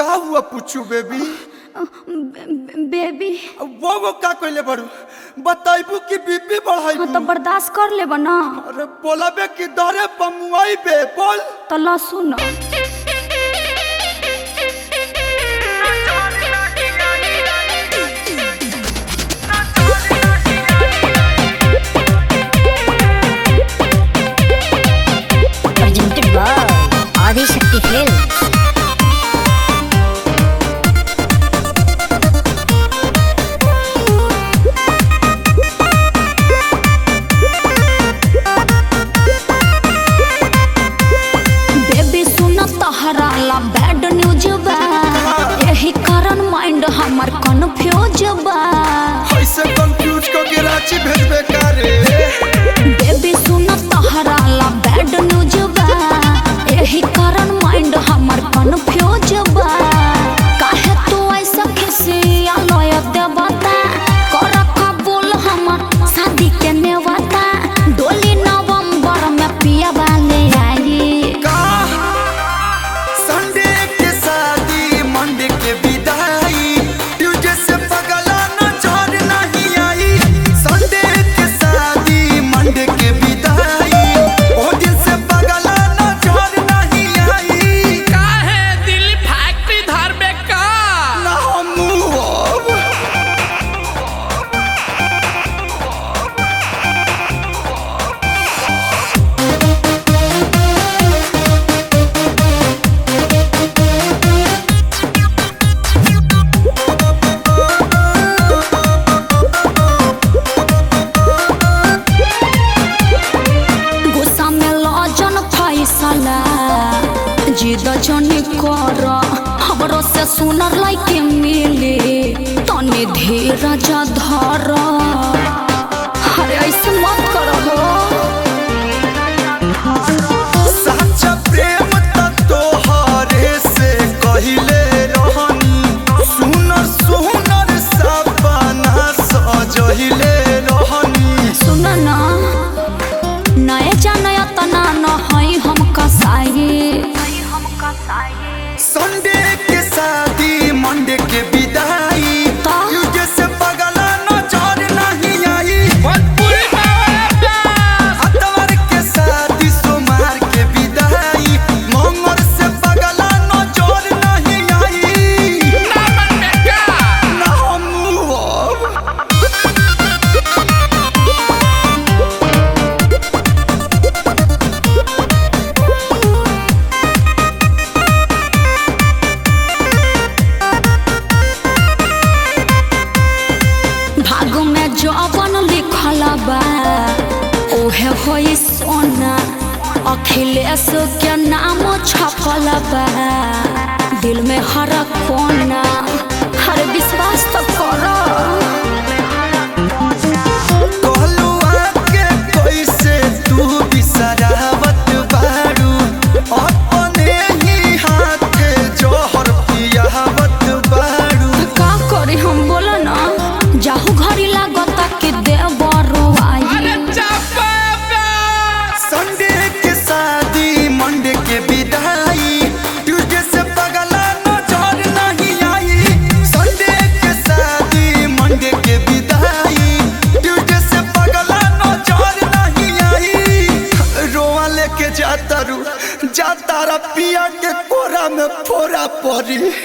का हुआ पूछू बेबी? बेबी वो का कहले बड़ू बताइबू कि बीपी बढ़ाई? हाँ तो बर्दाश्त कर ले बना। अरे बोला बे कि दरे पमुआई बे बोल तो लहसुन presented by Adi Shakti Films. तहरा बैड न्यूज बा, यही कारण माइंड हमार कन्फ्यूज बा। ऐसे कंफ्यूज को के रांची भेजबे करे बेबी सुन तहरा बैड न्यूज बा, यही कारण माइंड हमार कन्फ्यूज बा। काहे तू ऐसा खिसिया लय देवता कर कबूल हमार शादी के नेवता। डोली नवंबर में पिया वाले आई जिद जनी कर हमरो से सुनर लाइके मिले तनी धीरज धर। अरे ऐसे मत करो सच्चा प्रेम त तोहरे से कहिले रहनी। सुनर सुनर सपना सजहिले रहनी। सुन ना नए जाने तना न हई हम कसाई। संडे के शादी मंडे के विदाई तुझे से पगला नजर नहीं आई। अतवार के शादी सोमवार के विदाई मंगल से पगला नजर नहीं आई। ना हम जवन लिखल बा ओहे होई सोना। अखिलेश के नाम छपल बा दिल में हर कोना। हर विश्वास तो करो जाता पिया के कोरा में फोरा पड़ी।